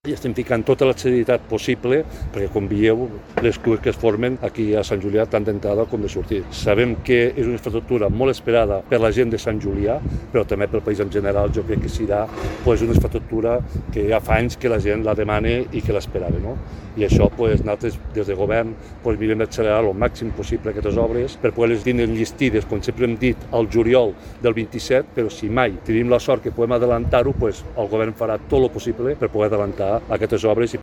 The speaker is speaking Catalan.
i estem ficant tota la celeritat possible perquè, com veieu, les cues que es formen aquí a Sant Julià, tant d'entrada com de sortir. Sabem que és una infraestructura molt esperada per la gent de Sant Julià, però també pel país en general. Jo crec que serà una infraestructura que ja fa anys que la gent la demana i que l'esperava, no? I això nosaltres des de govern mirem d'accelerar el màxim possible aquestes obres per poder-les tenir enllestides, com sempre hem dit, al juliol del 27, però si mai tenim la sort que podem adelantar-ho, el govern farà tot el possible per poder adelantar aquestes obres.